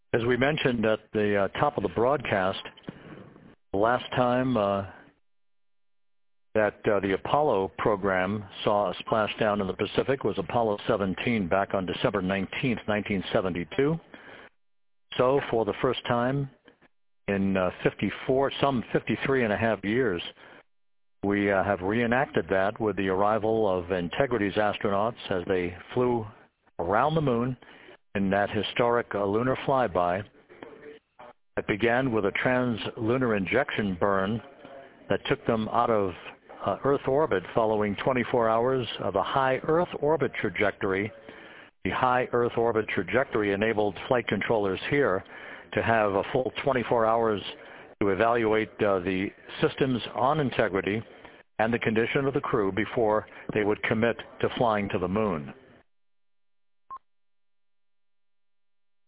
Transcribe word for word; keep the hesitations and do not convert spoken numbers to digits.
As we mentioned at the uh, top of the broadcast, the last time uh, that uh, the Apollo program saw a splashdown in the Pacific was Apollo seventeen back on December nineteenth, nineteen seventy-two. So for the first time in uh, fifty-four, some fifty-three and a half years, we uh, have reenacted that with the arrival of Integrity's astronauts as they flew around the moon in that historic uh, lunar flyby. It began with a trans-lunar injection burn that took them out of uh, Earth orbit following twenty-four hours of a high Earth orbit trajectory. The high Earth orbit trajectory enabled flight controllers here to have a full twenty-four hours to evaluate uh, the systems on Integrity and the condition of the crew before they would commit to flying to the moon.